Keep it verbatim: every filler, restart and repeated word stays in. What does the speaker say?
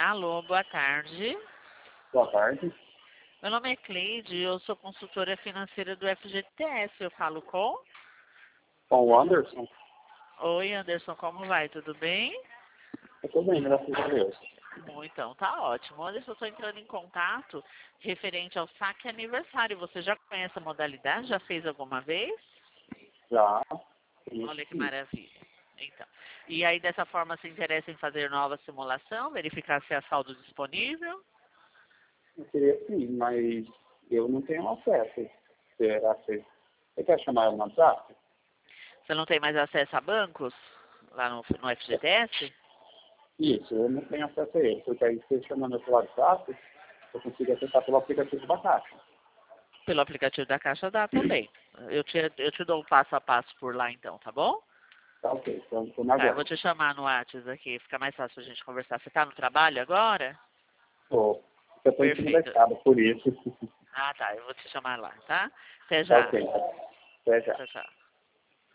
Alô, boa tarde. Boa tarde. Meu nome é Cleide, eu sou consultora financeira do F G T S. Eu falo com? Com o Anderson? Oi, Anderson, como vai? Tudo bem? Eu tô bem, graças a Deus. Bom, então, tá ótimo. Anderson, eu estou entrando em contato referente ao saque aniversário. Você já conhece a modalidade? Já fez alguma vez? Já. Sim, Olha que sim. maravilha. Então, e aí dessa forma se interessa em fazer nova simulação, verificar se há saldo disponível? Eu queria sim, mas eu não tenho acesso. Será que você quer chamar ela no WhatsApp? Você não tem mais acesso a bancos lá no, no F G T S? Isso, eu não tenho acesso a ele. Porque aí você chamando pelo WhatsApp, eu consigo acessar pelo aplicativo da Caixa. Pelo aplicativo da Caixa dá também. Eu te, eu te dou o passo a passo por lá então, tá bom? Tá ok, então estou na Tá, eu vou guarda. te chamar no WhatsApp aqui, fica mais fácil a gente conversar. Você tá no trabalho agora? Tô. Eu estou em cima da Perfeito. escada, por isso. Ah, tá, eu vou te chamar lá, tá? Até Tá já. ok. Até já. Tchau, tchau.